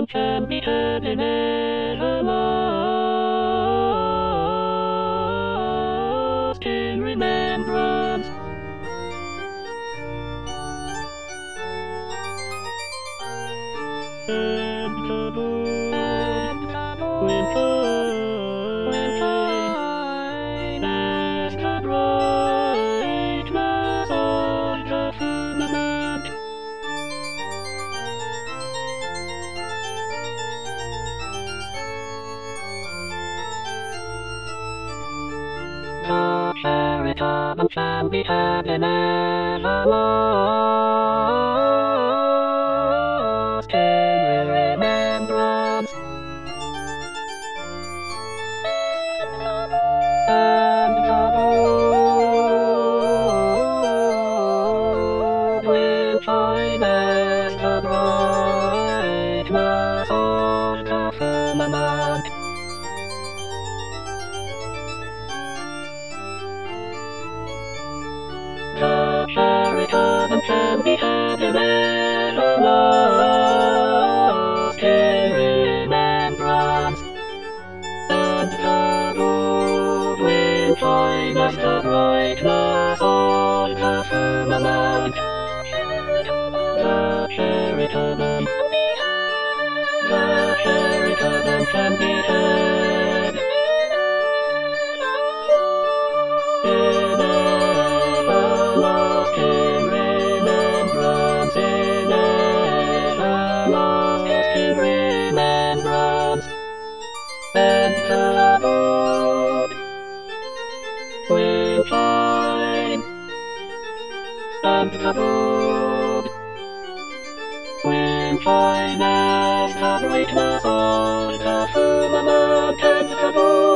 can be heard in everlasting remembrance. And the Lord will shine as the brightness of the firmament. The cherubim can be heard in everlasting remembrance. And the Lord will shine as the brightness of the firmament. The cherubim can be heard in everlasting remembrance. And the Lord will shine as the brightness of the firmament. The cherubim can be heard in everlasting remembrance, in everlasting remembrance. And the Lord will shine, and the Lord will shine as the brightness of the firmament, and the Lord